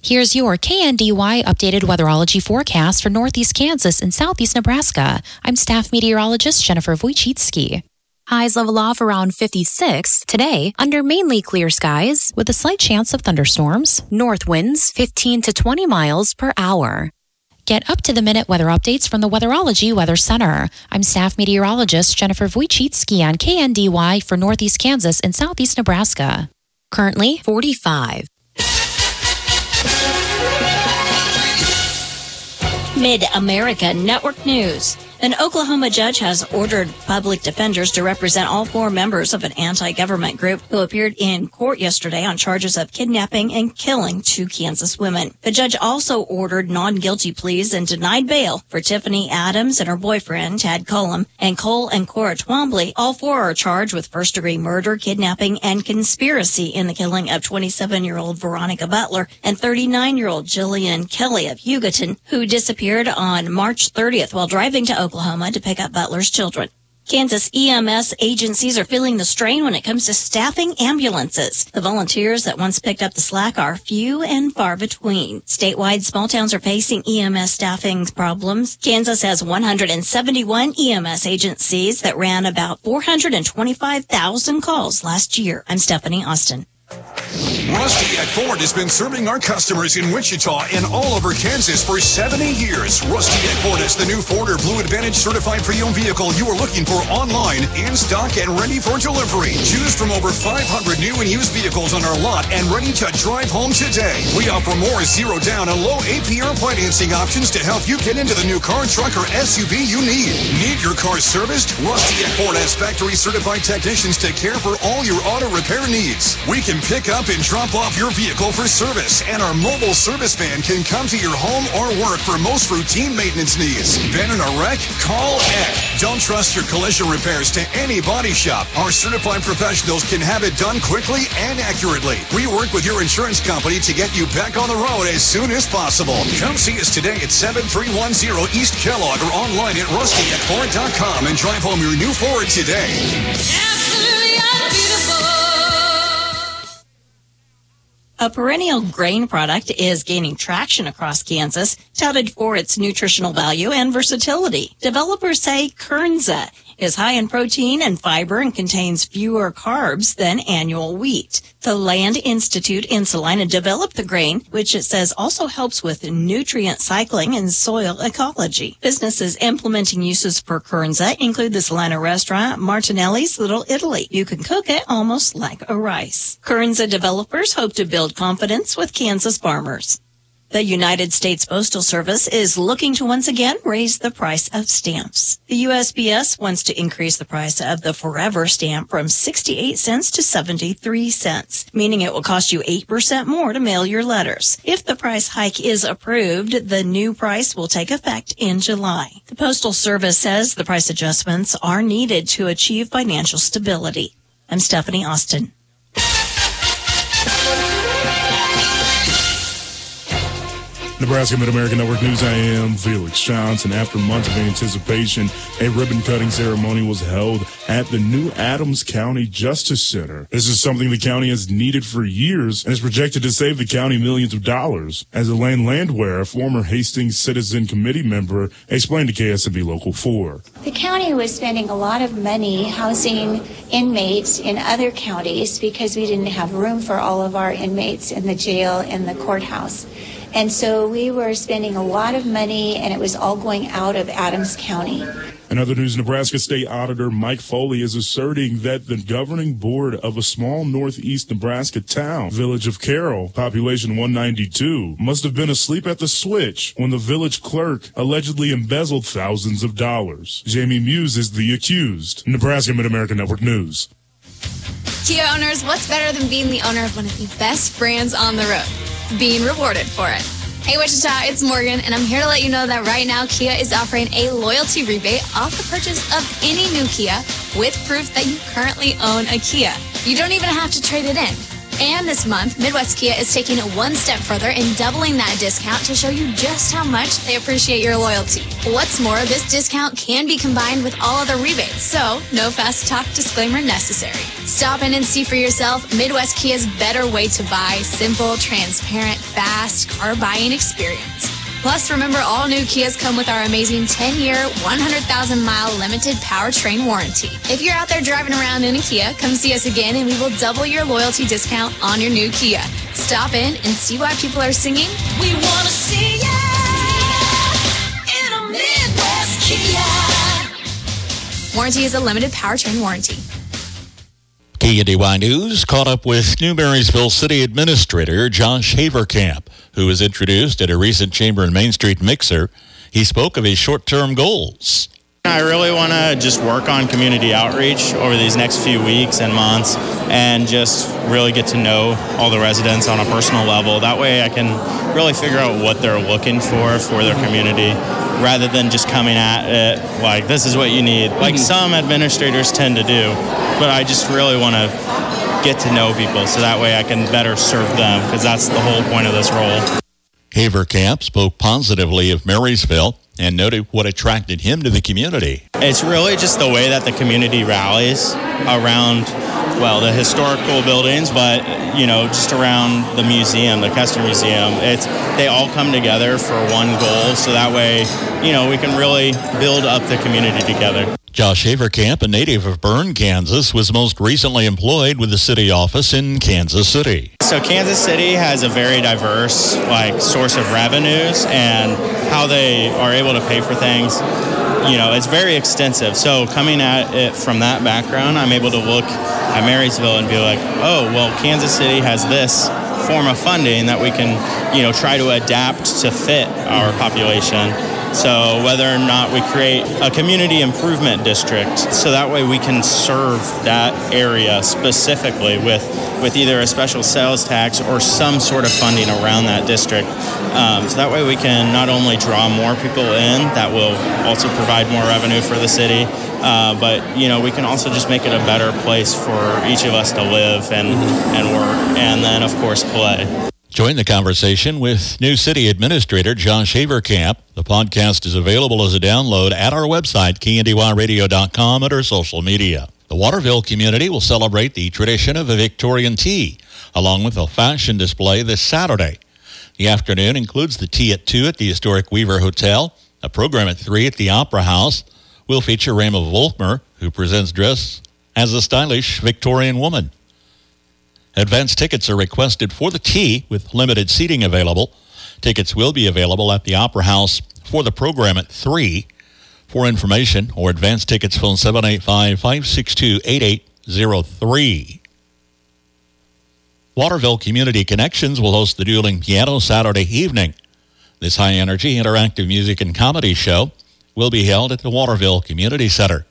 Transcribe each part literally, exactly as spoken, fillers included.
Here's your K N D Y updated weatherology forecast for northeast Kansas and southeast Nebraska. I'm staff meteorologist Jennifer Wojcicki. Highs level off around fifty-six today under mainly clear skies with a slight chance of thunderstorms. North winds fifteen to twenty miles per hour. Get up-to-the-minute weather updates from the Weatherology Weather Center. I'm staff meteorologist Jennifer Wojcicki on K N D Y for northeast Kansas and southeast Nebraska. Currently forty-five. Mid-America Network News. An Oklahoma judge has ordered public defenders to represent all four members of an anti-government group who appeared in court yesterday on charges of kidnapping and killing two Kansas women. The judge also ordered non-guilty pleas and denied bail for Tiffany Adams and her boyfriend, Tad Cullum, and Cole and Cora Twombly. All four are charged with first-degree murder, kidnapping, and conspiracy in the killing of twenty-seven-year-old Veronica Butler and thirty-nine-year-old Jillian Kelly of Hugoton, who disappeared on March thirtieth while driving to Oklahoma. Oklahoma to pick up Butler's children. Kansas E M S agencies are feeling the strain when it comes to staffing ambulances. The volunteers that once picked up the slack are few and far between. Statewide, small towns are facing E M S staffing problems. Kansas has one hundred seventy-one E M S agencies that ran about four hundred twenty-five thousand calls last year. I'm Stephanie Austin. Rusty at Ford has been serving our customers in Wichita and all over Kansas for seventy years. Rusty at Ford is the new Ford or Blue Advantage certified pre-owned vehicle you are looking for online, in stock, and ready for delivery. Choose from over five hundred new and used vehicles on our lot and ready to drive home today. We offer more zero down and low A P R financing options to help you get into the new car, truck, or S U V you need. Need your car serviced? Rusty at Ford has factory certified technicians to care for all your auto repair needs. We can pick up and drop off your vehicle for service, and our mobile service van can come to your home or work for most routine maintenance needs. Been in a wreck? Call Eck. Don't trust your collision repairs to any body shop. Our certified professionals can have it done quickly and accurately. We work with your insurance company to get you back on the road as soon as possible. Come see us today at seven three one zero East Kellogg or online at rusty at ford dot com and drive home your new Ford today. Absolutely beautiful. A perennial grain product is gaining traction across Kansas, touted for its nutritional value and versatility. Developers say Kernza is high in protein and fiber and contains fewer carbs than annual wheat. The Land Institute in Salina developed the grain, which it says also helps with nutrient cycling and soil ecology. Businesses implementing uses for Kernza include the Salina restaurant Martinelli's Little Italy. You can cook it almost like a rice. Kernza developers hope to build confidence with Kansas farmers. The United States Postal Service is looking to once again raise the price of stamps. The U S P S wants to increase the price of the Forever stamp from sixty-eight cents to seventy-three cents, meaning it will cost you eight percent more to mail your letters. If the price hike is approved, the new price will take effect in July. The Postal Service says the price adjustments are needed to achieve financial stability. I'm Stephanie Austin. Nebraska Mid-American Network News, I am Felix Johnson. After months of anticipation, a ribbon-cutting ceremony was held at the new Adams County Justice Center. This is something the county has needed for years and is projected to save the county millions of dollars. As Elaine Landwehr, a former Hastings Citizen Committee member, explained to K S M B Local four. The county was spending a lot of money housing inmates in other counties because we didn't have room for all of our inmates in the jail and the courthouse. And so we were spending a lot of money, and it was all going out of Adams County. In other news, Nebraska State Auditor Mike Foley is asserting that the governing board of a small northeast Nebraska town, village of Carroll, population one ninety-two, must have been asleep at the switch when the village clerk allegedly embezzled thousands of dollars. Jamie Muse is the accused. Nebraska Mid-American Network News. Kia owners, what's better than being the owner of one of the best brands on the road? Being rewarded for it. Hey Wichita, it's Morgan, and I'm here to let you know that right now Kia is offering a loyalty rebate off the purchase of any new Kia with proof that you currently own a Kia. You don't even have to trade it in. And this month, Midwest Kia is taking it one step further and doubling that discount to show you just how much they appreciate your loyalty. What's more, this discount can be combined with all other rebates, so no fast talk disclaimer necessary. Stop in and see for yourself Midwest Kia's better way to buy. Simple, transparent, fast car buying experience. Plus, remember, all new Kias come with our amazing ten-year, one hundred thousand mile limited powertrain warranty. If you're out there driving around in a Kia, come see us again and we will double your loyalty discount on your new Kia. Stop in and see why people are singing, "We want to see ya in a Midwest Kia." Warranty is a limited powertrain warranty. K N D Y News caught up with New Marysville City Administrator Josh Haverkamp, who was introduced at a recent Chamber and Main Street mixer. He spoke of his short-term goals. I really want to just work on community outreach over these next few weeks and months and just really get to know all the residents on a personal level. That way I can really figure out what they're looking for for their community rather than just coming at it like, this is what you need, like some administrators tend to do. But I just really want to get to know people so that way I can better serve them, because that's the whole point of this role. Haverkamp spoke positively of Marysville and noted what attracted him to the community. It's really just the way that the community rallies around, well, the historical buildings, but, you know, just around the museum, the Custer Museum. It's, they all come together for one goal, so that way, you know, we can really build up the community together. Josh Haverkamp, a native of Berne, Kansas, was most recently employed with the city office in Kansas City. So Kansas City has a very diverse, like, source of revenues, and how they are able to pay for things, you know, it's very extensive. So coming at it from that background, I'm able to look at Marysville and be like, oh, well, Kansas City has this form of funding that we can, you know, try to adapt to fit our population. So whether or not we create a community improvement district, so that way we can serve that area specifically with, with either a special sales tax or some sort of funding around that district. Um, so that way we can not only draw more people in, that will also provide more revenue for the city, uh, but, you know, we can also just make it a better place for each of us to live and, and work, and then, of course, play. Join the conversation with new city administrator Josh Haverkamp. The podcast is available as a download at our website, K N D Y radio dot com, and our social media. The Waterville community will celebrate the tradition of a Victorian tea, along with a fashion display this Saturday. The afternoon includes the tea at two at the historic Weaver Hotel. A program at three at the Opera House will feature Rama Volkmer, who presents dress as a stylish Victorian woman. Advance tickets are requested for the tea with limited seating available. Tickets will be available at the Opera House for the program at three. For information or advance tickets, phone seven eight five, five six two, eight eight zero three. Waterville Community Connections will host the Dueling Piano Saturday evening. This high-energy interactive music and comedy show will be held at the Waterville Community Center.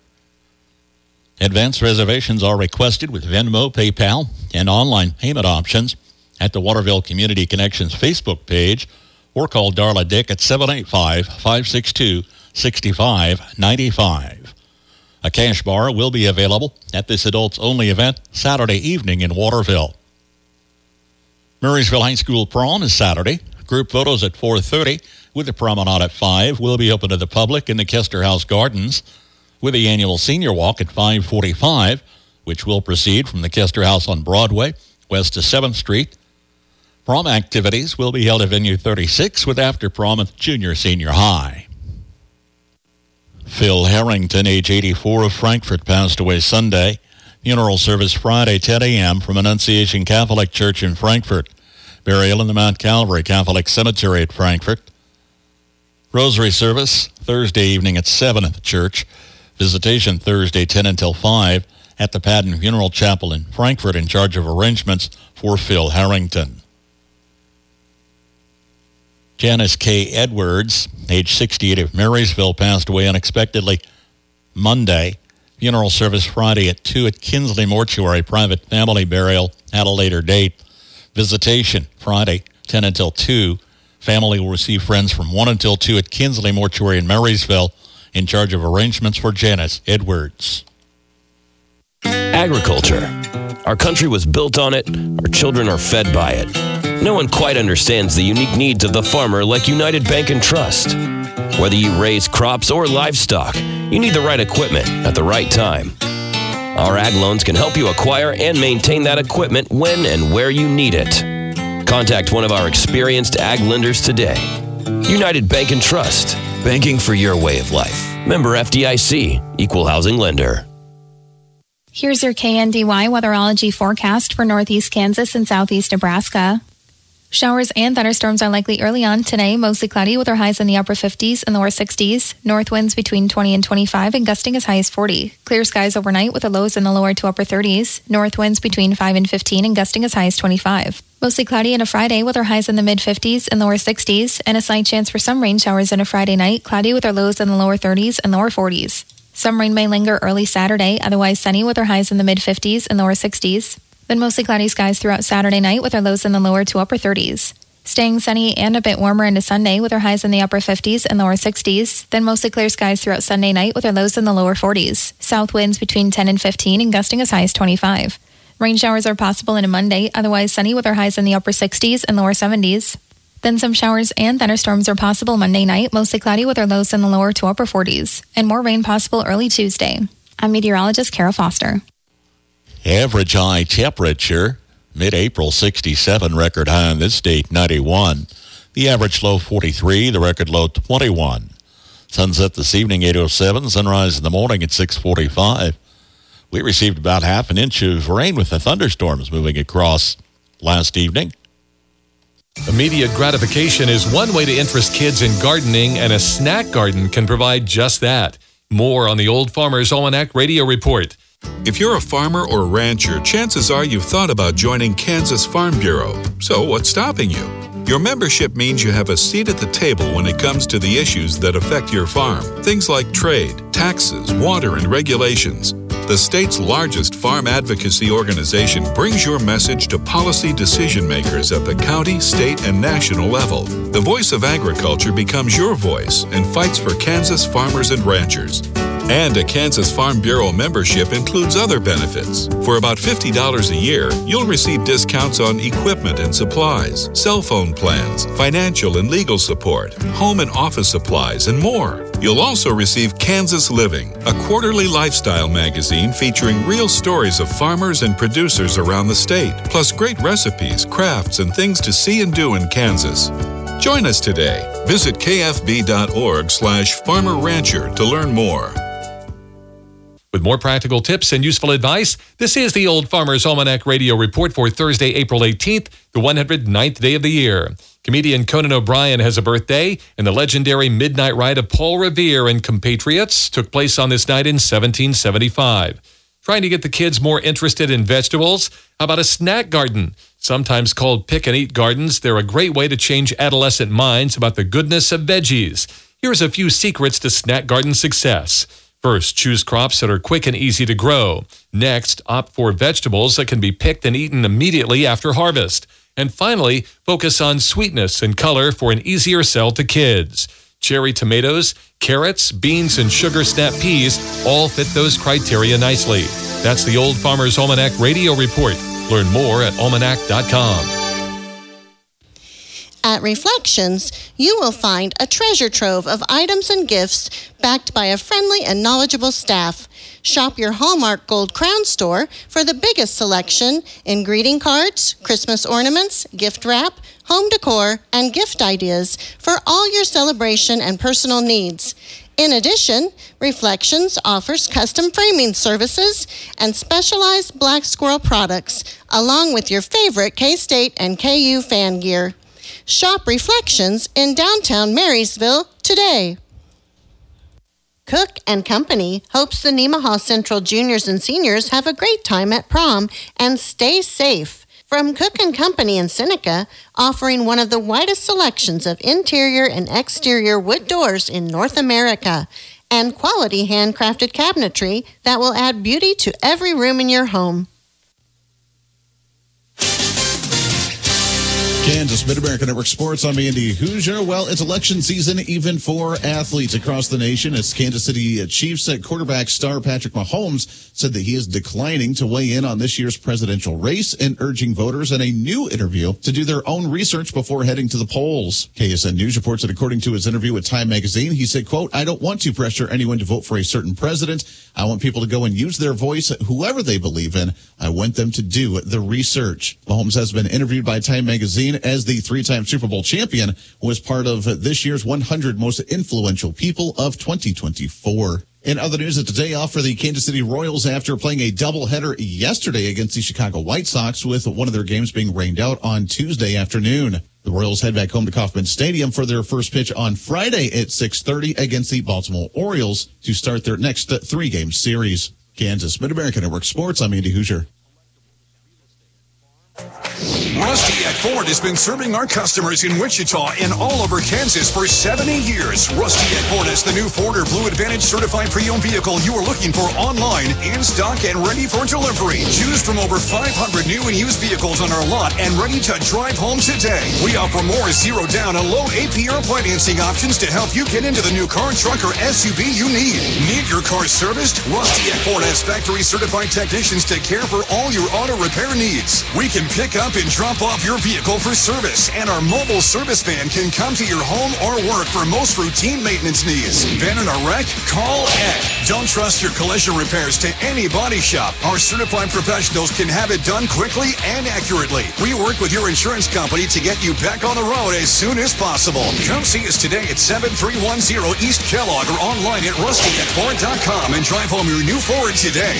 Advance reservations are requested with Venmo, PayPal, and online payment options at the Waterville Community Connections Facebook page, or call Darla Dick at seven eight five, five six two, six five nine five. A cash bar will be available at this adults-only event Saturday evening in Waterville. Marysville High School prom is Saturday. Group photos at four thirty, with the promenade at five, will be open to the public in the Kester House Gardens, with the annual senior walk at five forty-five, which will proceed from the Kester House on Broadway, west to seventh Street. Prom activities will be held at Venue thirty-six, with after prom at junior senior high. Phil Harrington, age eighty-four, of Frankfort, passed away Sunday. Funeral service Friday, ten a.m. from Annunciation Catholic Church in Frankfort. Burial in the Mount Calvary Catholic Cemetery at Frankfort. Rosary service Thursday evening at seven at the church. Visitation Thursday, ten until five, at the Padden Funeral Chapel in Frankfort, in charge of arrangements for Phil Harrington. Janice K. Edwards, age sixty-eight, of Marysville, passed away unexpectedly Monday. Funeral service Friday at two at Kinsley Mortuary. Private family burial at a later date. Visitation Friday, ten until two. Family will receive friends from one until two at Kinsley Mortuary in Marysville, in charge of arrangements for Janice Edwards. Agriculture. Our country was built on it. Our children are fed by it. No one quite understands the unique needs of the farmer like United Bank and Trust. Whether you raise crops or livestock, you need the right equipment at the right time. Our ag loans can help you acquire and maintain that equipment when and where you need it. Contact one of our experienced ag lenders today. United Bank and Trust. Banking for your way of life. Member F D I C. Equal housing lender. Here's your K N D Y weatherology forecast for northeast Kansas and southeast Nebraska. Showers and thunderstorms are likely early on today, mostly cloudy with our highs in the upper fifties and lower sixties. North winds between twenty and twenty-five and gusting as high as forty. Clear skies overnight with the lows in the lower to upper thirties. North winds between five and fifteen and gusting as high as twenty-five. Mostly cloudy on a Friday with our highs in the mid-fifties and lower sixties, and a slight chance for some rain showers on a Friday night, cloudy with our lows in the lower thirties and lower forties. Some rain may linger early Saturday, otherwise sunny with our highs in the mid-fifties and lower sixties. Then mostly cloudy skies throughout Saturday night with our lows in the lower to upper thirties. Staying sunny and a bit warmer into Sunday with our highs in the upper fifties and lower sixties. Then mostly clear skies throughout Sunday night with our lows in the lower forties. South winds between ten and fifteen and gusting as high as twenty-five. Rain showers are possible into Monday, otherwise sunny with our highs in the upper sixties and lower seventies. Then some showers and thunderstorms are possible Monday night, mostly cloudy with our lows in the lower to upper forties. And more rain possible early Tuesday. I'm meteorologist Kara Foster. Average high temperature, mid-April sixty-seven, record high in this state ninety-one. The average low forty-three, the record low twenty-one. Sunset this evening eight oh seven, sunrise in the morning at six forty-five. We received about half an inch of rain with the thunderstorms moving across last evening. Immediate gratification is one way to interest kids in gardening, and a snack garden can provide just that. More on the Old Farmer's Almanac Radio Report. If you're a farmer or rancher, chances are you've thought about joining Kansas Farm Bureau. So what's stopping you? Your membership means you have a seat at the table when it comes to the issues that affect your farm. Things like trade, taxes, water, and regulations. The state's largest farm advocacy organization brings your message to policy decision makers at the county, state, and national level. The voice of agriculture becomes your voice and fights for Kansas farmers and ranchers. And a Kansas Farm Bureau membership includes other benefits. For about fifty dollars a year, you'll receive discounts on equipment and supplies, cell phone plans, financial and legal support, home and office supplies, and more. You'll also receive Kansas Living, a quarterly lifestyle magazine featuring real stories of farmers and producers around the state, plus great recipes, crafts, and things to see and do in Kansas. Join us today. Visit kfb.org slash farmer rancher to learn more. With more practical tips and useful advice, this is the Old Farmer's Almanac Radio Report for Thursday, April eighteenth, the one hundred ninth day of the year. Comedian Conan O'Brien has a birthday, and the legendary Midnight Ride of Paul Revere and compatriots took place on this night in seventeen seventy-five. Trying to get the kids more interested in vegetables? How about a snack garden? Sometimes called pick-and-eat gardens, they're a great way to change adolescent minds about the goodness of veggies. Here's a few secrets to snack garden success. First, choose crops that are quick and easy to grow. Next, opt for vegetables that can be picked and eaten immediately after harvest. And finally, focus on sweetness and color for an easier sell to kids. Cherry tomatoes, carrots, beans, and sugar snap peas all fit those criteria nicely. That's the Old Farmer's Almanac Radio Report. Learn more at almanac dot com. At Reflections, you will find a treasure trove of items and gifts backed by a friendly and knowledgeable staff. Shop your Hallmark Gold Crown store for the biggest selection in greeting cards, Christmas ornaments, gift wrap, home decor, and gift ideas for all your celebration and personal needs. In addition, Reflections offers custom framing services and specialized Black Squirrel products, along with your favorite K-State and K U fan gear. Shop Reflections in downtown Marysville today. Cook and Company hopes the Nemaha Central juniors and seniors have a great time at prom and stay safe. From Cook and Company in Seneca, offering one of the widest selections of interior and exterior wood doors in North America, and quality handcrafted cabinetry that will add beauty to every room in your home. Kansas Mid-America Network Sports. I'm Andy Hoosier. Well, it's election season even for athletes across the nation. As Kansas City Chiefs quarterback star Patrick Mahomes said that he is declining to weigh in on this year's presidential race and urging voters in a new interview to do their own research before heading to the polls. K S N News reports that according to his interview with Time Magazine, he said, quote, "I don't want to pressure anyone to vote for a certain president. I want people to go and use their voice, whoever they believe in. I want them to do the research." Mahomes has been interviewed by Time Magazine as the three-time Super Bowl champion, was part of this year's one hundred most influential people of twenty twenty-four. In other news, it's a day off for the Kansas City Royals after playing a doubleheader yesterday against the Chicago White Sox, with one of their games being rained out on Tuesday afternoon. The Royals head back home to Kauffman Stadium for their first pitch on Friday at six thirty against the Baltimore Orioles to start their next three-game series. Kansas Mid-America Network Sports, I'm Andy Hoosier. Rusty at Ford has been serving our customers in Wichita and all over Kansas for seventy years. Rusty at Ford has the new Ford or Blue Advantage certified pre-owned vehicle you are looking for online, in stock, and ready for delivery. Choose from over five hundred new and used vehicles on our lot and ready to drive home today. We offer more zero down and low A P R financing options to help you get into the new car, truck, or S U V you need. Need your car serviced? Rusty at Ford has factory certified technicians to care for all your auto repair needs. We can pick up and drop off your vehicle for service, and our mobile service van can come to your home or work for most routine maintenance needs. Been in a wreck? Call Ed. Don't trust your collision repairs to any body shop. Our certified professionals can have it done quickly and accurately. We work with your insurance company to get you back on the road as soon as possible. Come see us today at seven three one zero East Kellogg or online at rusty at ford dot com and drive home your new Ford today.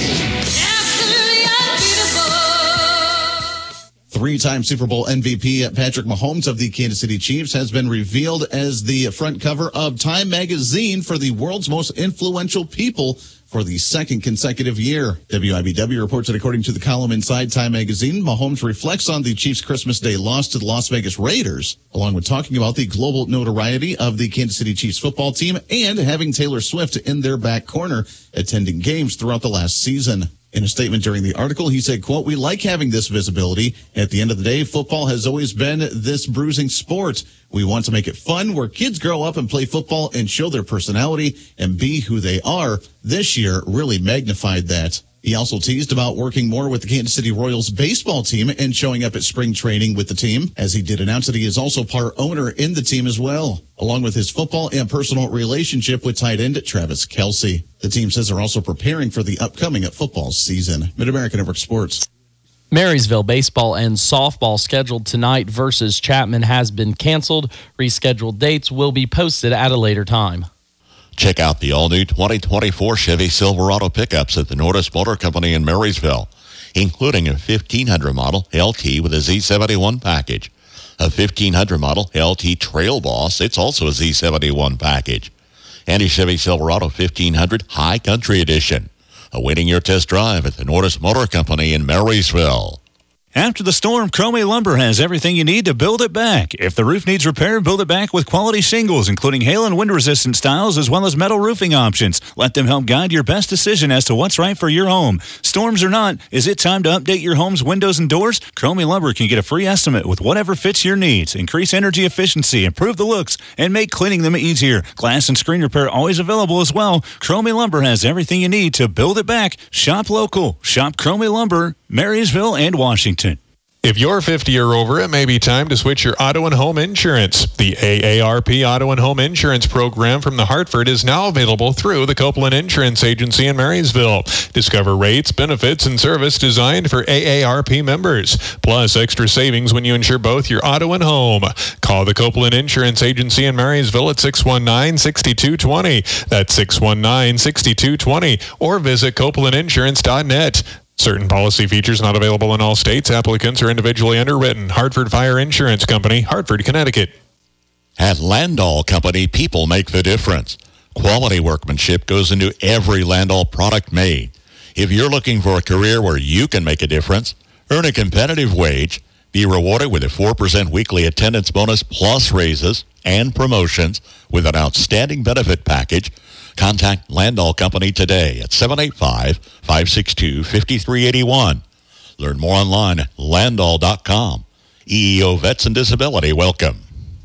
Three-time Super Bowl M V P Patrick Mahomes of the Kansas City Chiefs has been revealed as the front cover of Time Magazine for the world's most influential people for the second consecutive year. W I B W reports that according to the column inside Time Magazine, Mahomes reflects on the Chiefs' Christmas Day loss to the Las Vegas Raiders, along with talking about the global notoriety of the Kansas City Chiefs football team and having Taylor Swift in their back corner attending games throughout the last season. In a statement during the article, he said, quote, "We like having this visibility. At the end of the day, football has always been this bruising sport. We want to make it fun where kids grow up and play football and show their personality and be who they are. This year really magnified that." He also teased about working more with the Kansas City Royals baseball team and showing up at spring training with the team, as he did announce that he is also part owner in the team as well, along with his football and personal relationship with tight end Travis Kelce. The team says they're also preparing for the upcoming football season. Mid-America Network Sports. Marysville baseball and softball scheduled tonight versus Chapman has been canceled. Rescheduled dates will be posted at a later time. Check out the all-new twenty twenty-four Chevy Silverado pickups at the Nordis Motor Company in Marysville, including a fifteen hundred model L T with a Z seventy-one package. A fifteen hundred model L T Trail Boss, it's also a Z seventy-one package. And a Chevy Silverado fifteen hundred High Country Edition. Awaiting your test drive at the Nordis Motor Company in Marysville. After the storm, Cromie Lumber has everything you need to build it back. If the roof needs repair, build it back with quality shingles, including hail and wind-resistant styles, as well as metal roofing options. Let them help guide your best decision as to what's right for your home. Storms or not, is it time to update your home's windows and doors? Cromie Lumber can get a free estimate with whatever fits your needs. Increase energy efficiency, improve the looks, and make cleaning them easier. Glass and screen repair always available as well. Cromie Lumber has everything you need to build it back. Shop local. Shop Cromie Lumber, Marysville and Washington. If you're fifty or over, it may be time to switch your auto and home insurance. The A A R P Auto and Home Insurance Program from the Hartford is now available through the Copeland Insurance Agency in Marysville. Discover rates, benefits, and service designed for A A R P members, plus extra savings when you insure both your auto and home. Call the Copeland Insurance Agency in Marysville at six one nine, six two two zero. That's six one nine, six two two zero, or visit copeland insurance dot net. Certain policy features not available in all states. Applicants are individually underwritten. Hartford Fire Insurance Company, Hartford, Connecticut. At Landau Company, people make the difference. Quality workmanship goes into every Landau product made. If you're looking for a career where you can make a difference, earn a competitive wage, be rewarded with a four percent weekly attendance bonus plus raises and promotions with an outstanding benefit package, contact Landau Company today at seven eight five, five six two, five three eight one. Learn more online at landau dot com. E E O Vets and Disability, welcome.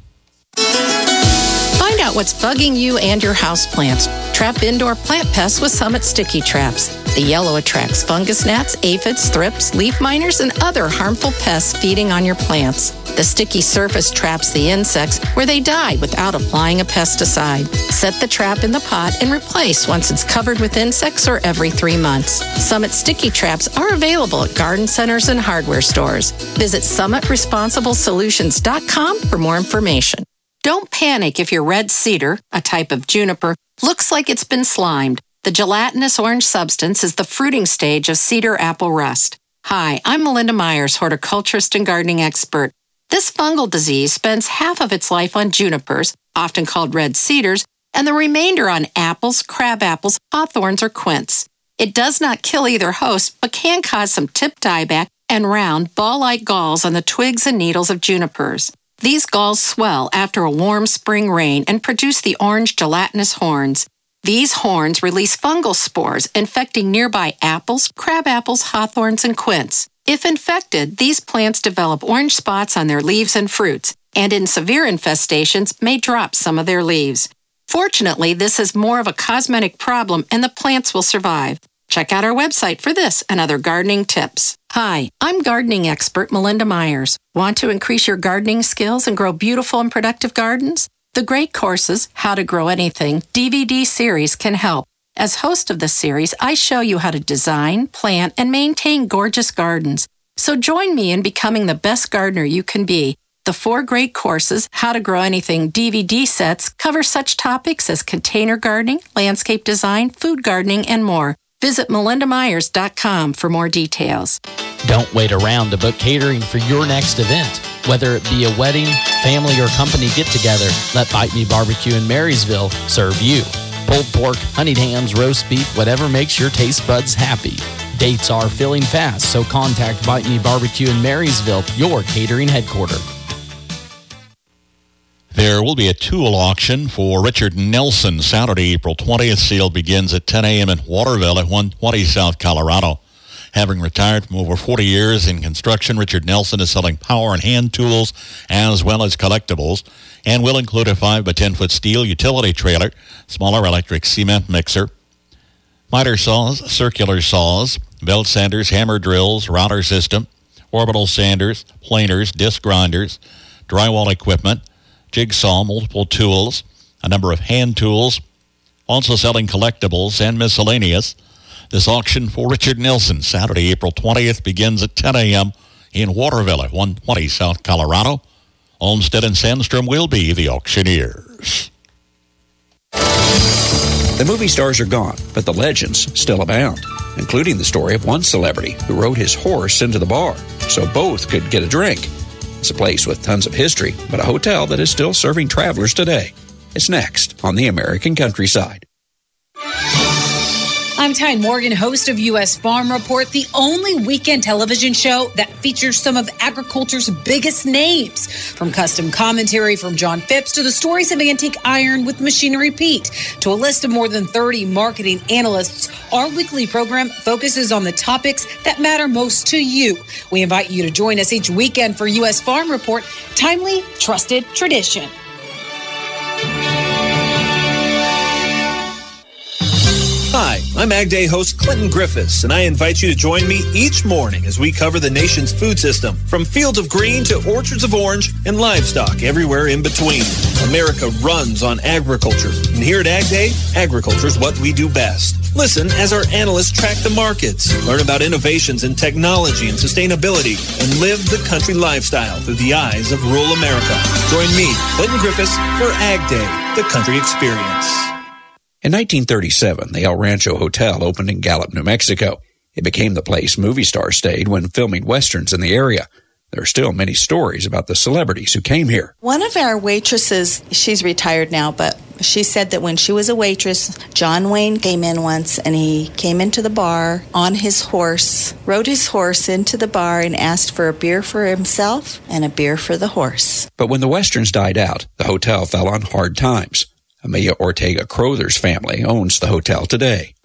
Find out what's bugging you and your houseplants. Trap indoor plant pests with Summit Sticky Traps. The yellow attracts fungus gnats, aphids, thrips, leaf miners, and other harmful pests feeding on your plants. The sticky surface traps the insects where they die without applying a pesticide. Set the trap in the pot and replace once it's covered with insects or every three months. Summit Sticky Traps are available at garden centers and hardware stores. Visit summit responsible solutions dot com for more information. Don't panic if your red cedar, a type of juniper, looks like it's been slimed. The gelatinous orange substance is the fruiting stage of cedar apple rust. Hi, I'm Melinda Myers, horticulturist and gardening expert. This fungal disease spends half of its life on junipers, often called red cedars, and the remainder on apples, crab apples, hawthorns, or quince. It does not kill either host, but can cause some tip dieback and round, ball-like galls on the twigs and needles of junipers. These galls swell after a warm spring rain and produce the orange gelatinous horns. These horns release fungal spores, infecting nearby apples, crab apples, hawthorns, and quince. If infected, these plants develop orange spots on their leaves and fruits, and in severe infestations may drop some of their leaves. Fortunately, this is more of a cosmetic problem and the plants will survive. Check out our website for this and other gardening tips. Hi, I'm gardening expert Melinda Myers. Want to increase your gardening skills and grow beautiful and productive gardens? The Great Courses, How to Grow Anything D V D series can help. As host of this series, I show you how to design, plant, and maintain gorgeous gardens. So join me in becoming the best gardener you can be. The four Great Courses, How to Grow Anything D V D sets cover such topics as container gardening, landscape design, food gardening, and more. Visit melinda myers dot com for more details. Don't wait around to book catering for your next event. Whether it be a wedding, family, or company get-together, let Bite Me Barbecue in Marysville serve you. Pulled pork, honeyed hams, roast beef, whatever makes your taste buds happy. Dates are filling fast, so contact Bite Me Barbecue in Marysville, your catering headquarters. There will be a tool auction for Richard Nelson Saturday, April twentieth. Sale begins at ten a.m. in Waterville at one twenty South Colorado. Having retired from over forty years in construction, Richard Nelson is selling power and hand tools as well as collectibles and will include a five by ten foot steel utility trailer, smaller electric cement mixer, miter saws, circular saws, belt sanders, hammer drills, router system, orbital sanders, planers, disc grinders, drywall equipment, jigsaw, multiple tools, a number of hand tools, also selling collectibles and miscellaneous. This auction for Richard Nelson, Saturday, April twentieth, begins at ten a.m. in Waterville at one twenty South Colorado. Olmsted and Sandstrom will be the auctioneers. The movie stars are gone, but the legends still abound, including the story of one celebrity who rode his horse into the bar so both could get a drink. It's a place with tons of history, but a hotel that is still serving travelers today. It's next on the American Countryside. I'm Tyne Morgan, host of U S Farm Report, the only weekend television show that features some of agriculture's biggest names. From custom commentary from John Phipps to the stories of antique iron with Machinery Pete to a list of more than thirty marketing analysts, our weekly program focuses on the topics that matter most to you. We invite you to join us each weekend for U S Farm Report, timely, trusted tradition. Hi, I'm Ag Day host Clinton Griffiths, and I invite you to join me each morning as we cover the nation's food system, from fields of green to orchards of orange and livestock everywhere in between. America runs on agriculture, and here at Ag Day, agriculture is what we do best. Listen as our analysts track the markets, learn about innovations in technology and sustainability, and live the country lifestyle through the eyes of rural America. Join me, Clinton Griffiths, for Ag Day, the country experience. In nineteen thirty-seven, the El Rancho Hotel opened in Gallup, New Mexico. It became the place movie stars stayed when filming westerns in the area. There are still many stories about the celebrities who came here. One of our waitresses, she's retired now, but she said that when she was a waitress, John Wayne came in once and he came into the bar on his horse, rode his horse into the bar and asked for a beer for himself and a beer for the horse. But when the westerns died out, the hotel fell on hard times. Amelia Ortega Crowther's family owns the hotel today.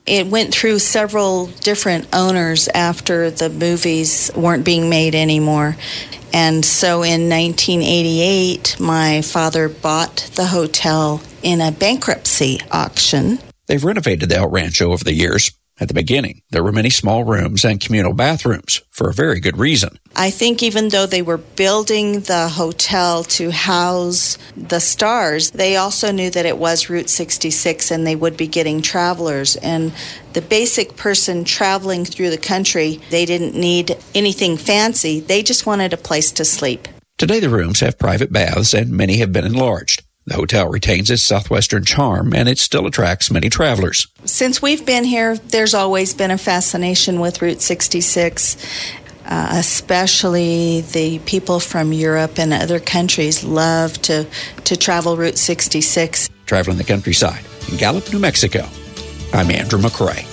It went through several different owners after the movies weren't being made anymore. And so in nineteen eighty-eight, my father bought the hotel in a bankruptcy auction. They've renovated the El Rancho over the years. At the beginning, there were many small rooms and communal bathrooms for a very good reason. I think even though they were building the hotel to house the stars, they also knew that it was Route sixty-six and they would be getting travelers. And the basic person traveling through the country, they didn't need anything fancy. They just wanted a place to sleep. Today, the rooms have private baths and many have been enlarged. The hotel retains its southwestern charm, and it still attracts many travelers. Since we've been here, there's always been a fascination with Route sixty-six, uh, especially the people from Europe and other countries love to, to travel Route sixty-six. Traveling the countryside in Gallup, New Mexico, I'm Andrew McCrae.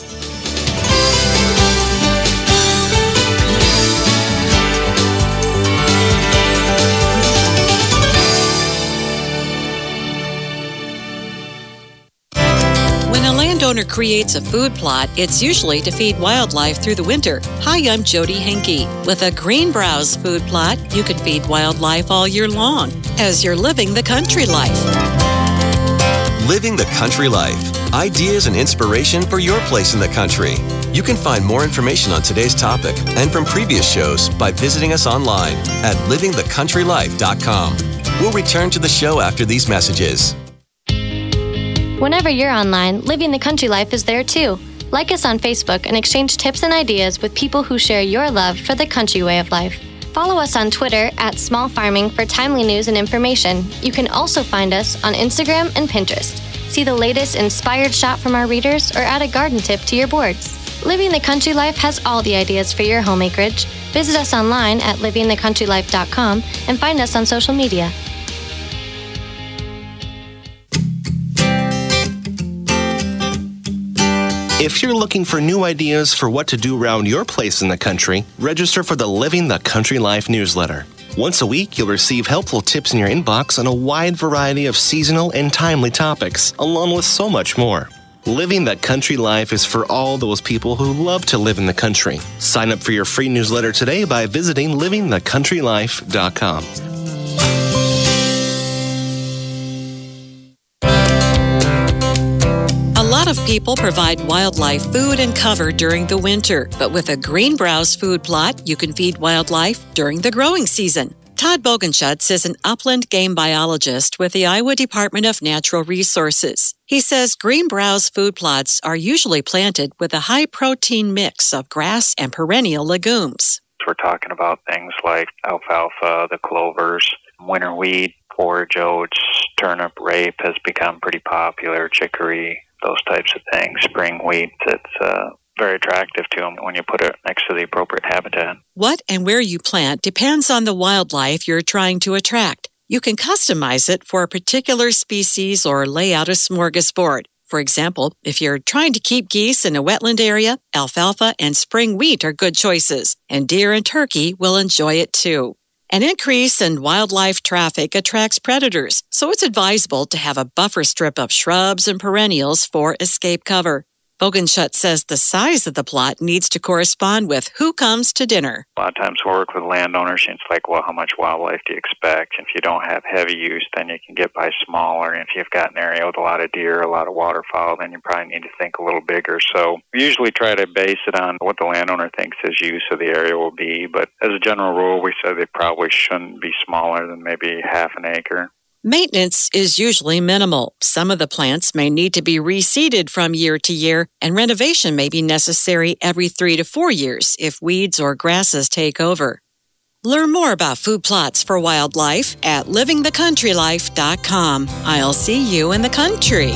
Owner creates a food plot, it's usually to feed wildlife through the winter. Hi, I'm Jody Henke. With a Green Browse food plot, you can feed wildlife all year long as you're living the country life. Living the country life. Ideas and inspiration for your place in the country. You can find more information on today's topic and from previous shows by visiting us online at living the country life dot com. We'll return to the show after these messages. Whenever you're online, Living the Country Life is there too. Like us on Facebook and exchange tips and ideas with people who share your love for the country way of life. Follow us on Twitter at Small Farming for timely news and information. You can also find us on Instagram and Pinterest. See the latest inspired shot from our readers or add a garden tip to your boards. Living the Country Life has all the ideas for your home acreage. Visit us online at living the country life dot com and find us on social media. If you're looking for new ideas for what to do around your place in the country, register for the Living the Country Life newsletter. Once a week, you'll receive helpful tips in your inbox on a wide variety of seasonal and timely topics, along with so much more. Living the Country Life is for all those people who love to live in the country. Sign up for your free newsletter today by visiting living the country life dot com. A lot of people provide wildlife food and cover during the winter, but with a Green Browse food plot, you can feed wildlife during the growing season. Todd Bogenschutz is an upland game biologist with the Iowa Department of Natural Resources. He says Green Browse food plots are usually planted with a high-protein mix of grass and perennial legumes. We're talking about things like alfalfa, the clovers, winter wheat, forage oats, turnip, rape has become pretty popular, chicory, those types of things, spring wheat. It's uh, very attractive to them when you put it next to the appropriate habitat. What and where you plant depends on the wildlife you're trying to attract. You can customize it for a particular species or lay out a smorgasbord. For example, if you're trying to keep geese in a wetland area, alfalfa and spring wheat are good choices, and deer and turkey will enjoy it too. An increase in wildlife traffic attracts predators, so it's advisable to have a buffer strip of shrubs and perennials for escape cover. Bogenschutz says the size of the plot needs to correspond with who comes to dinner. A lot of times we work with landowners and it's like, well, how much wildlife do you expect? If you don't have heavy use, then you can get by smaller. And if you've got an area with a lot of deer, a lot of waterfowl, then you probably need to think a little bigger. So we usually try to base it on what the landowner thinks his use of the area will be. But as a general rule, we say they probably shouldn't be smaller than maybe half an acre. Maintenance is usually minimal. Some of the plants may need to be reseeded from year to year, and renovation may be necessary every three to four years if weeds or grasses take over. Learn more about food plots for wildlife at living the country life dot com. I'll see you in the country.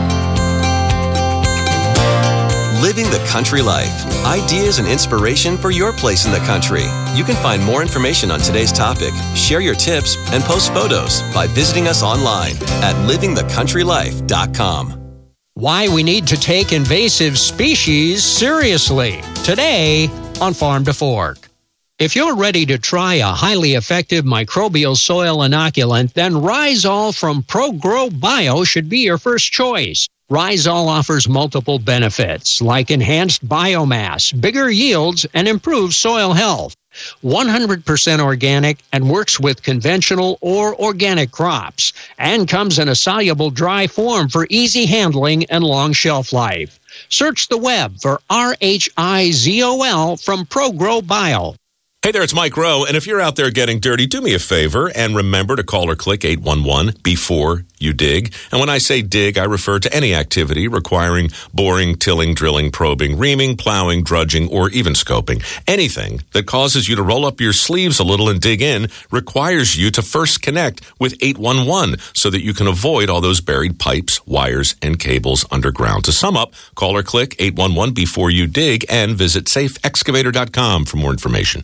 Living the Country Life. Ideas and inspiration for your place in the country. You can find more information on today's topic, share your tips, and post photos by visiting us online at living the country life dot com. Why we need to take invasive species seriously. Today on Farm to Fork. If you're ready to try a highly effective microbial soil inoculant, then Rhizol from ProGrow Bio should be your first choice. Rhizol offers multiple benefits like enhanced biomass, bigger yields, and improved soil health. one hundred percent organic and works with conventional or organic crops, and comes in a soluble dry form for easy handling and long shelf life. Search the web for R H I Z O L from ProGrow Bio. Hey there, it's Mike Rowe, and if you're out there getting dirty, do me a favor and remember to call or click eight one one before you dig. And when I say dig, I refer to any activity requiring boring, tilling, drilling, probing, reaming, plowing, drudging, or even scoping. Anything that causes you to roll up your sleeves a little and dig in requires you to first connect with eight one one so that you can avoid all those buried pipes, wires, and cables underground. To sum up, call or click eight one one before you dig and visit safe excavator dot com for more information.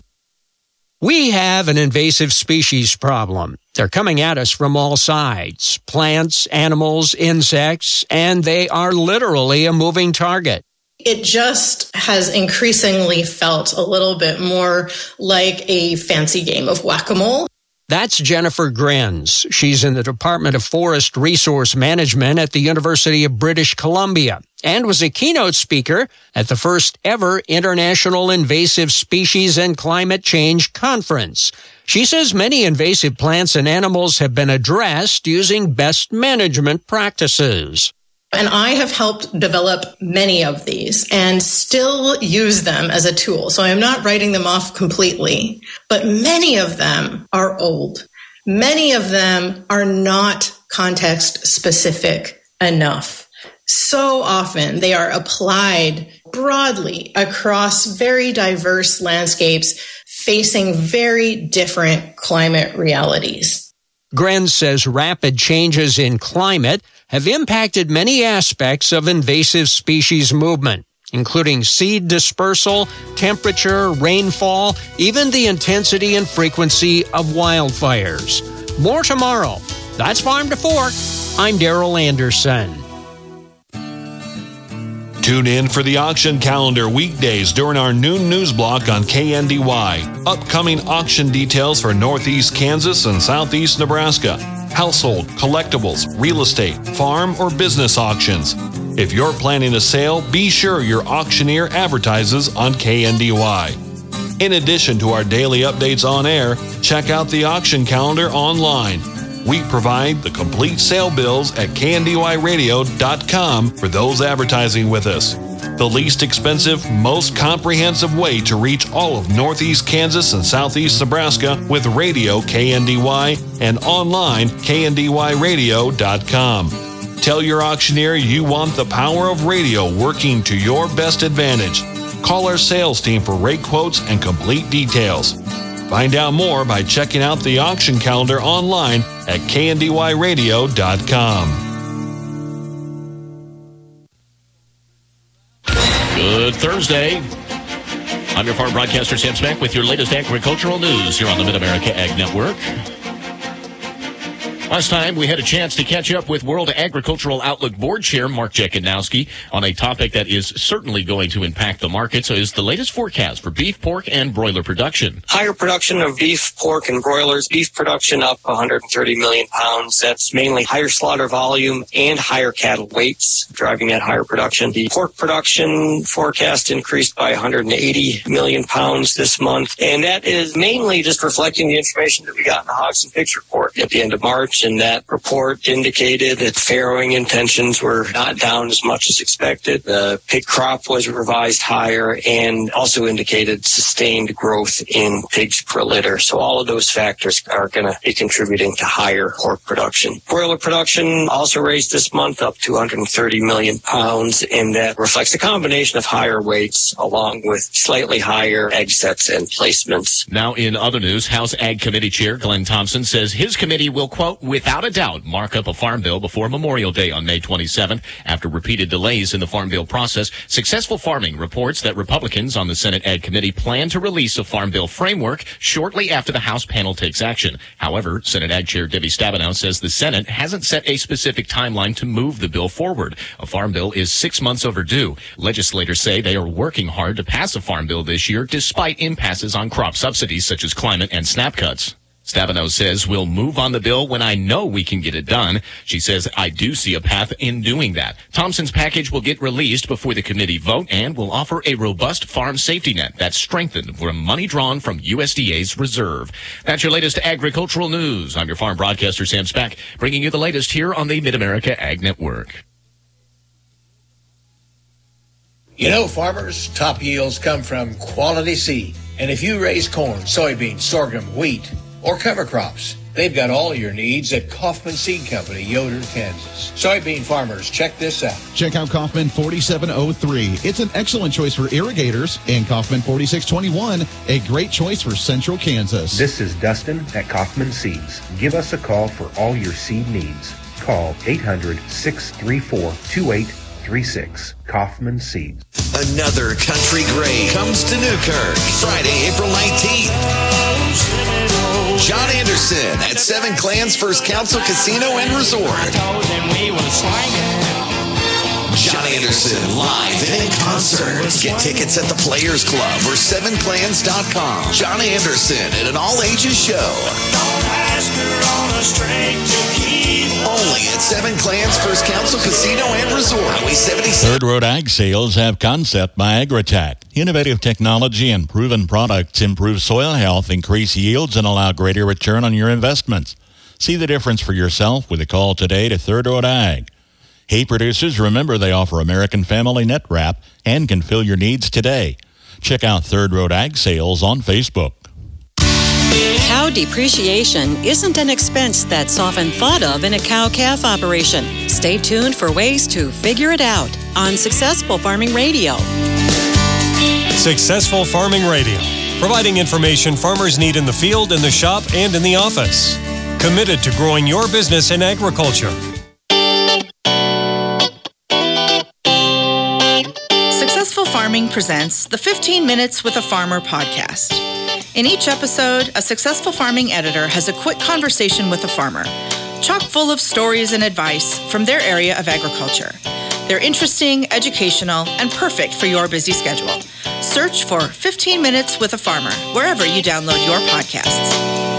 We have an invasive species problem. They're coming at us from all sides, plants, animals, insects, and they are literally a moving target. It just has increasingly felt a little bit more like a fancy game of whack-a-mole. That's Jennifer Grenz. She's in the Department of Forest Resource Management at the University of British Columbia and was a keynote speaker at the first ever International Invasive Species and Climate Change Conference. She says many invasive plants and animals have been addressed using best management practices. And I have helped develop many of these and still use them as a tool. So I'm not writing them off completely, but many of them are old. Many of them are not context specific enough. So often they are applied broadly across very diverse landscapes facing very different climate realities. Grenz says rapid changes in climate have impacted many aspects of invasive species movement, including seed dispersal, temperature, rainfall, even the intensity and frequency of wildfires. More tomorrow. That's Farm to Fork. I'm Daryl Anderson. Tune in for the auction calendar weekdays during our noon news block on K N D Y. Upcoming auction details for Northeast Kansas and Southeast Nebraska. Household, collectibles, real estate, farm, or business auctions. If you're planning a sale, be sure your auctioneer advertises on K N D Y. In addition to our daily updates on air, check out the auction calendar online. We provide the complete sale bills at K N D Y radio dot com for those advertising with us. The least expensive, most comprehensive way to reach all of Northeast Kansas and Southeast Nebraska with radio K N D Y and online K N D Y radio dot com. Tell your auctioneer you want the power of radio working to your best advantage. Call our sales team for rate quotes and complete details. Find out more by checking out the auction calendar online at K N D Y radio dot com. Good Thursday. I'm your farm broadcaster, Sam Smack, with your latest agricultural news here on the Mid-America Ag Network. Last time, we had a chance to catch up with World Agricultural Outlook Board Chair Mark Jekanowski on a topic that is certainly going to impact the market. So is the latest forecast for beef, pork, and broiler production. Higher production of beef, pork, and broilers. Beef production up one hundred thirty million pounds. That's mainly higher slaughter volume and higher cattle weights driving that higher production. The pork production forecast increased by one hundred eighty million pounds this month. And that is mainly just reflecting the information that we got in the Hogs and Pigs report at the end of March. And that report indicated that farrowing intentions were not down as much as expected. The pig crop was revised higher and also indicated sustained growth in pigs per litter. So all of those factors are going to be contributing to higher pork production. Broiler production also raised this month up to one hundred thirty million pounds, and that reflects a combination of higher weights along with slightly higher egg sets and placements. Now in other news, House Ag Committee Chair Glenn Thompson says his committee will, quote, without a doubt, mark up a farm bill before Memorial Day on May twenty-seventh. After repeated delays in the farm bill process, Successful Farming reports that Republicans on the Senate Ag Committee plan to release a farm bill framework shortly after the House panel takes action. However, Senate Ag Chair Debbie Stabenow says the Senate hasn't set a specific timeline to move the bill forward. A farm bill is six months overdue. Legislators say they are working hard to pass a farm bill this year despite impasses on crop subsidies such as climate and SNAP cuts. Stabenow says, we'll move on the bill when I know we can get it done. She says, I do see a path in doing that. Thompson's package will get released before the committee vote and will offer a robust farm safety net that's strengthened from money drawn from U S D A's reserve. That's your latest agricultural news. I'm your farm broadcaster, Sam Spack, bringing you the latest here on the Mid-America Ag Network. You know, farmers, top yields come from quality seed. And if you raise corn, soybeans, sorghum, wheat, or cover crops, they've got all your needs at Kaufman Seed Company, Yoder, Kansas. Soybean farmers, check this out. Check out Kaufman forty-seven oh three. It's an excellent choice for irrigators. And Kaufman forty-six twenty-one, a great choice for central Kansas. This is Dustin at Kaufman Seeds. Give us a call for all your seed needs. Call eight hundred, six three four, two eight three six. Kaufman Seeds. Another country great comes to Newkirk Friday, April nineteenth. John Anderson at Seven Clans First Council Casino and Resort. John Anderson live and in concert. Get tickets at the Players Club or seven clans dot com. John Anderson at an all-ages show. Don't ask her on a string to keep. Only at Seven Clans First Council Casino and Resort. Highway seventy-seven. Third Road Ag Sales have Concept by Agritech. Innovative technology and proven products improve soil health, increase yields, and allow greater return on your investments. See the difference for yourself with a call today to Third Road Ag. Hey, producers, remember they offer American Family Net Wrap and can fill your needs today. Check out Third Road Ag Sales on Facebook. Cow depreciation isn't an expense that's often thought of in a cow-calf operation. Stay tuned for ways to figure it out on Successful Farming Radio. Successful Farming Radio, providing information farmers need in the field, in the shop, and in the office. Committed to growing your business in agriculture. Successful Farming presents the fifteen minutes with a Farmer podcast. In each episode, a Successful Farming editor has a quick conversation with a farmer, chock full of stories and advice from their area of agriculture. They're interesting, educational, and perfect for your busy schedule. Search for fifteen minutes with a Farmer wherever you download your podcasts.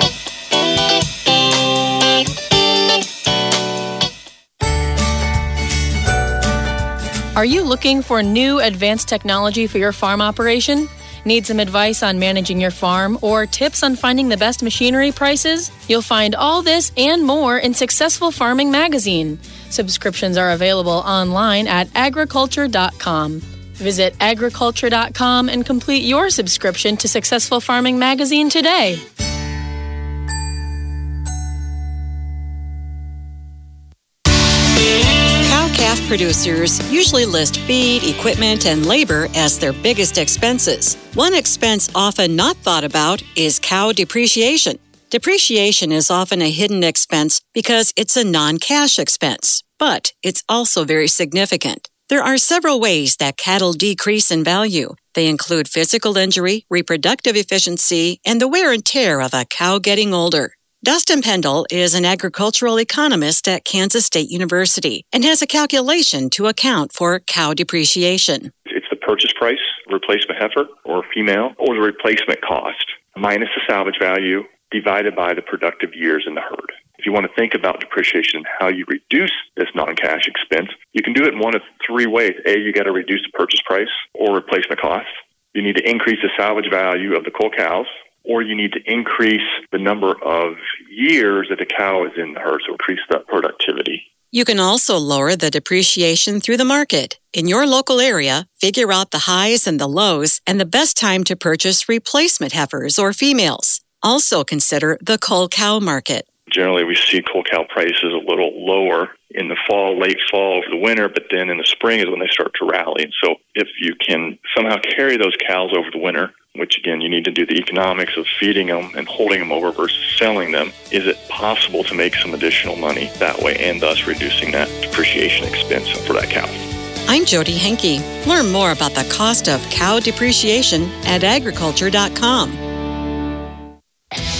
Are you looking for new advanced technology for your farm operation? Need some advice on managing your farm or tips on finding the best machinery prices? You'll find all this and more in Successful Farming Magazine. Subscriptions are available online at agriculture dot com. Visit agriculture dot com and complete your subscription to Successful Farming Magazine today. Cow-calf producers usually list feed, equipment, and labor as their biggest expenses. One expense often not thought about is cow depreciation. Depreciation is often a hidden expense because it's a non-cash expense, but it's also very significant. There are several ways that cattle decrease in value. They include physical injury, reproductive efficiency, and the wear and tear of a cow getting older. Dustin Pendle is an agricultural economist at Kansas State University and has a calculation to account for cow depreciation. It's the purchase price, replacement heifer or female, or the replacement cost, minus the salvage value, divided by the productive years in the herd. If you want to think about depreciation and how you reduce this non-cash expense, you can do it in one of three ways. A, you got to reduce the purchase price or replacement cost. You need to increase the salvage value of the cull cows, or you need to increase the number of years that the cow is in the herd, so increase that productivity. You can also lower the depreciation through the market. In your local area, figure out the highs and the lows and the best time to purchase replacement heifers or females. Also consider the cull cow market. Generally, we see cull cow prices a little lower in the fall, late fall, over the winter, but then in the spring is when they start to rally. And so if you can somehow carry those cows over the winter, which again, you need to do the economics of feeding them and holding them over versus selling them, is it possible to make some additional money that way and thus reducing that depreciation expense for that cow? I'm Jody Henke. Learn more about the cost of cow depreciation at agriculture dot com.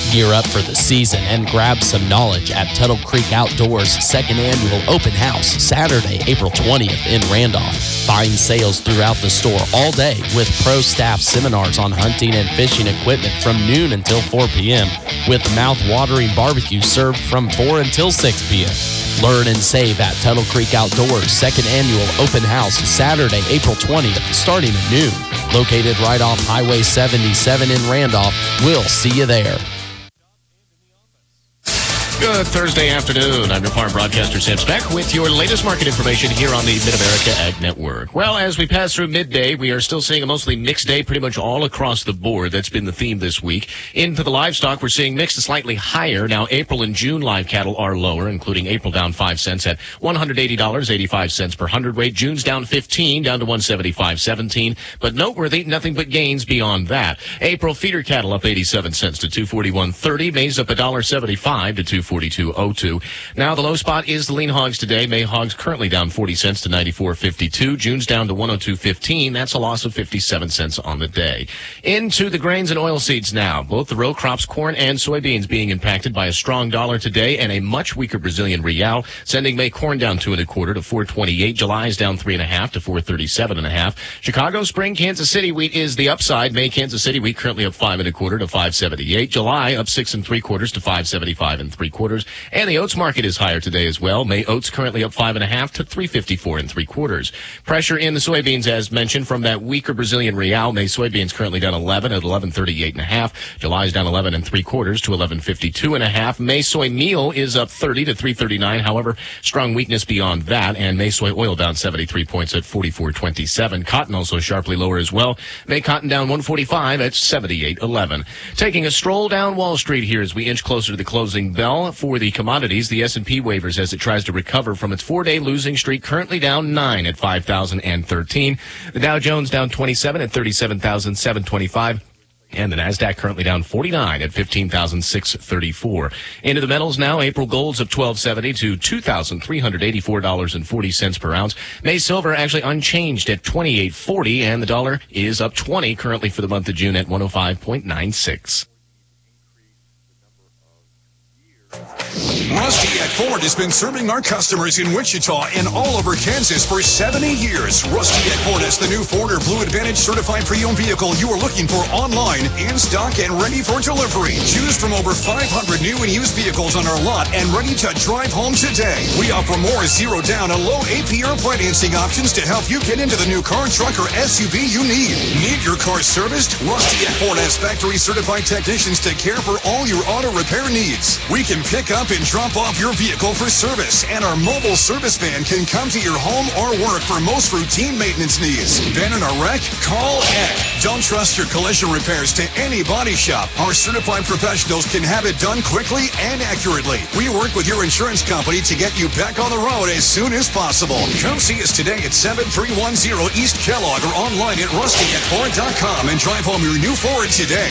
Gear up for the season and grab some knowledge at Tuttle Creek Outdoors' second annual open house, Saturday, April twentieth in Randolph. Find sales throughout the store all day with pro staff seminars on hunting and fishing equipment from noon until four p.m. with mouth-watering barbecue served from four until six p.m. Learn and save at Tuttle Creek Outdoors' second annual open house, Saturday, April twentieth, starting at noon. Located right off Highway seventy-seven in Randolph. We'll see you there. Good Thursday afternoon. I'm your farm broadcaster, Sam Speck, with your latest market information here on the Mid-America Ag Network. Well, as we pass through midday, we are still seeing a mostly mixed day pretty much all across the board. That's been the theme this week. Into the livestock, we're seeing mixed to slightly higher. Now, April and June live cattle are lower, including April down five cents at one hundred eighty dollars and eighty-five cents per hundredweight. June's down fifteen, down to one seventy-five seventeen. But noteworthy, nothing but gains beyond that. April feeder cattle up eighty-seven cents to two forty-one thirty. Maize up one seventy-five to two forty-two oh two. Now the low spot is the lean hogs today. May hogs currently down forty cents to ninety-four fifty-two. June's down to one oh two fifteen. That's a loss of fifty-seven cents on the day. Into the grains and oilseeds now. Both the row crops, corn and soybeans, being impacted by a strong dollar today and a much weaker Brazilian real, sending May corn down two and a quarter to four twenty-eight. July is down three and a half to four thirty-seven and a half. Chicago spring Kansas City wheat is the upside. May Kansas City wheat currently up five and a quarter to five seventy-eight. July up six and three quarters to five seventy-five and three quarters. And the oats market is higher today as well. May oats currently up five and a half to three fifty-four and three quarters. Pressure in the soybeans, as mentioned, from that weaker Brazilian real. May soybeans currently down eleven at eleven thirty-eight and a half. July's down eleven and three quarters to eleven fifty-two and a half. May soy meal is up thirty to three thirty-nine. However, strong weakness beyond that. And May soy oil down seventy-three points at forty-four twenty-seven. Cotton also sharply lower as well. May cotton down one forty-five at seventy-eight eleven. Taking a stroll down Wall Street here as we inch closer to the closing bell for the commodities. The S and P wavers as it tries to recover from its four-day losing streak, currently down nine at five thousand thirteen. The Dow Jones down twenty-seven at thirty-seven thousand seven hundred twenty-five. And the NASDAQ currently down forty-nine at fifteen thousand six hundred thirty-four. Into the metals now. April gold's up twelve seventy to two thousand three hundred eighty-four dollars and forty cents per ounce. May silver actually unchanged at twenty-eight forty, and the dollar is up twenty currently for the month of June at one oh five point nine six. Rusty at Ford has been serving our customers in Wichita and all over Kansas for seventy years. Rusty at Ford has the new Ford or Blue Advantage certified pre-owned vehicle you are looking for online, in stock, and ready for delivery. Choose from over five hundred new and used vehicles on our lot and ready to drive home today. We offer more zero down and low A P R financing options to help you get into the new car, truck, or S U V you need. Need your car serviced? Rusty at Ford has factory certified technicians to care for all your auto repair needs. We can pick up and drop off your vehicle for service, and our mobile service van can come to your home or work for most routine maintenance needs. Been in a wreck? Call Eck. Don't trust your collision repairs to any body shop. Our certified professionals can have it done quickly and accurately. We work with your insurance company to get you back on the road as soon as possible. Come see us today at seven three one zero East Kellogg or online at rusty at ford dot com and drive home your new Ford today.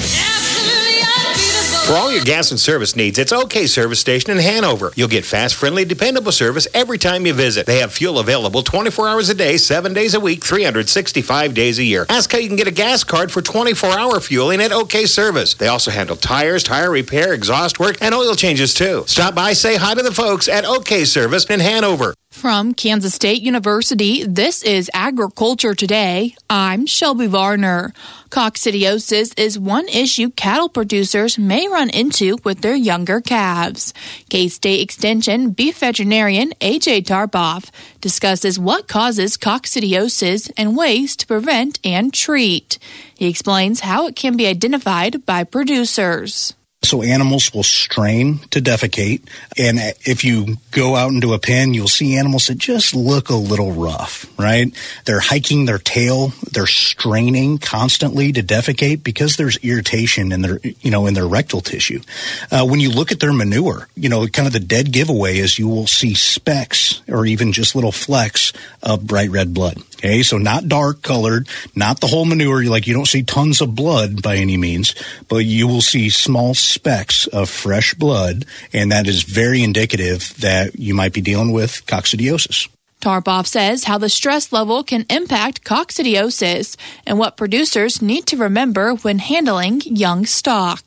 For all your gas and service needs, it's OK Service Station in Hanover. You'll get fast, friendly, dependable service every time you visit. They have fuel available twenty-four hours a day, seven days a week, three hundred sixty-five days a year. Ask how you can get a gas card for twenty-four hour fueling at OK Service. They also handle tires, tire repair, exhaust work, and oil changes too. Stop by, say hi to the folks at OK Service in Hanover. From Kansas State University, this is Agriculture Today. I'm Shelby Varner. Coccidiosis is one issue cattle producers may run into with their younger calves. K-State Extension beef veterinarian A J Tarboff discusses what causes coccidiosis and ways to prevent and treat. He explains how it can be identified by producers. So animals will strain to defecate, and if you go out into a pen, you'll see animals that just look a little rough, right? They're hiking their tail, they're straining constantly to defecate because there's irritation in their, you know, in their rectal tissue. Uh, when you look at their manure, you know, kind of the dead giveaway is you will see specks or even just little flecks of bright red blood. Okay, so not dark colored, not the whole manure. Like you don't see tons of blood by any means, but you will see small specks of fresh blood, and that is very indicative that you might be dealing with coccidiosis. Tarboff says how the stress level can impact coccidiosis and what producers need to remember when handling young stock.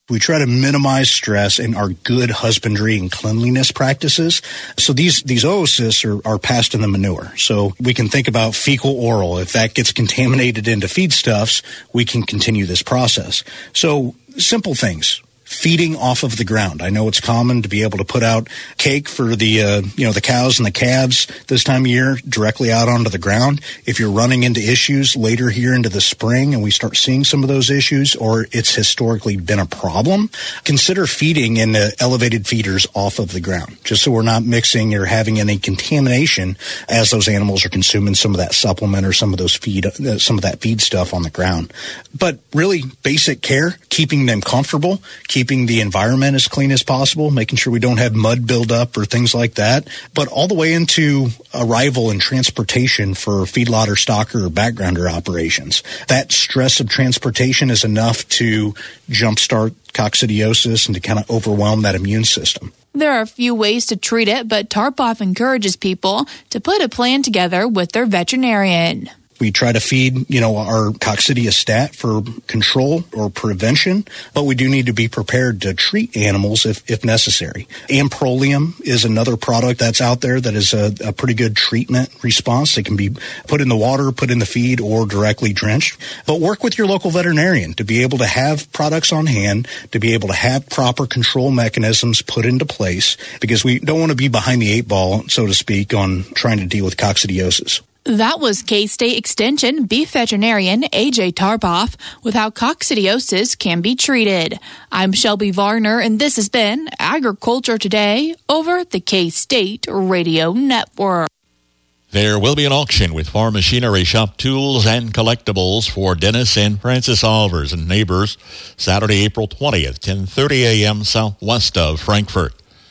We try to minimize stress in our good husbandry and cleanliness practices. So these, these oocysts are, are passed in the manure. So we can think about fecal oral. If that gets contaminated into feedstuffs, we can continue this process. So simple things. Feeding off of the ground. I know it's common to be able to put out cake for the, uh, you know, the cows and the calves this time of year directly out onto the ground. If you're running into issues later here into the spring and we start seeing some of those issues, or it's historically been a problem, consider feeding in the elevated feeders off of the ground, just so we're not mixing or having any contamination as those animals are consuming some of that supplement or some of those feed, uh, some of that feed stuff on the ground. But really basic care, keeping them comfortable, keeping the environment as clean as possible, making sure we don't have mud buildup or things like that, but all the way into arrival and transportation for feedlot or stocker or backgrounder operations. That stress of transportation is enough to jumpstart coccidiosis and to kind of overwhelm that immune system. There are a few ways to treat it, but Tarpoff encourages people to put a plan together with their veterinarian. We try to feed, you know, our coccidiostat for control or prevention, but we do need to be prepared to treat animals if, if necessary. Amprolium is another product that's out there that is a, a pretty good treatment response. It can be put in the water, put in the feed, or directly drenched. But work with your local veterinarian to be able to have products on hand, to be able to have proper control mechanisms put into place, because we don't want to be behind the eight ball, so to speak, on trying to deal with coccidiosis. That was K-State Extension beef veterinarian A J Tarpoff with how coccidiosis can be treated. I'm Shelby Varner, and this has been Agriculture Today over the K-State Radio Network. There will be an auction with farm machinery, shop tools, and collectibles for Dennis and Francis Olvers and neighbors Saturday, April twentieth, ten thirty a.m. southwest of Frankfort.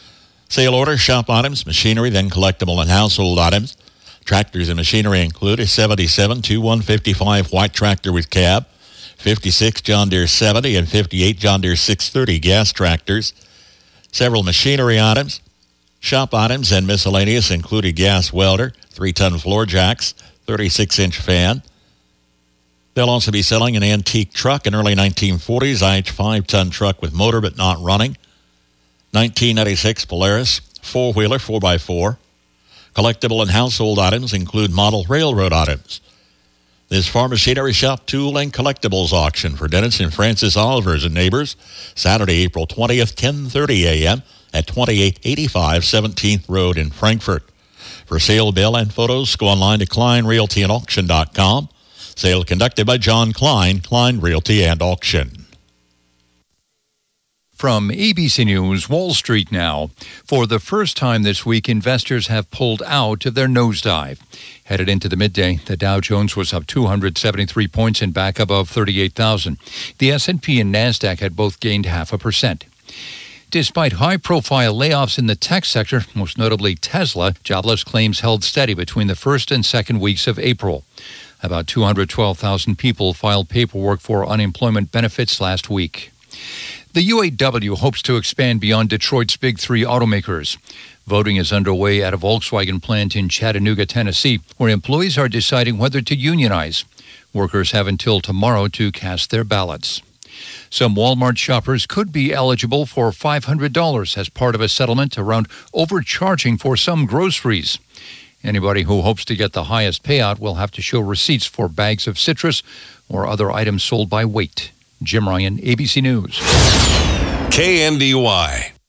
Sale order, shop items, machinery, then collectible and household items. Tractors and machinery include a seventy-seven two one five white tractor with cab, fifty-six John Deere seventy and fifty-eight John Deere six thirty gas tractors. Several machinery items, shop items, and miscellaneous include a gas welder, three-ton floor jacks, thirty-six inch fan. They'll also be selling an antique truck, an early nineteen forties I H five-ton truck with motor but not running, nineteen ninety-six Polaris four-wheeler four by four. Collectible and household items include model railroad items. This farm machinery, shop tool, and collectibles auction for Dennis and Francis Olvers and neighbors Saturday, April twentieth, ten thirty a.m. at twenty-eight eighty-five seventeenth Road in Frankfort. For sale bill and photos, go online to Klein Realty and Auction dot com. Sale conducted by John Klein, Klein Realty and Auction. From A B C News, Wall Street now. For the first time this week, investors have pulled out of their nosedive. Headed into the midday, the Dow Jones was up two hundred seventy-three points and back above thirty-eight thousand. The S and P and NASDAQ had both gained half a percent. Despite high-profile layoffs in the tech sector, most notably Tesla, jobless claims held steady between the first and second weeks of April. About two hundred twelve thousand people filed paperwork for unemployment benefits last week. The U A W hopes to expand beyond Detroit's big three automakers. Voting is underway at a Volkswagen plant in Chattanooga, Tennessee, where employees are deciding whether to unionize. Workers have until tomorrow to cast their ballots. Some Walmart shoppers could be eligible for five hundred dollars as part of a settlement around overcharging for some groceries. Anybody who hopes to get the highest payout will have to show receipts for bags of citrus or other items sold by weight. Jim Ryan, A B C News. K N D Y.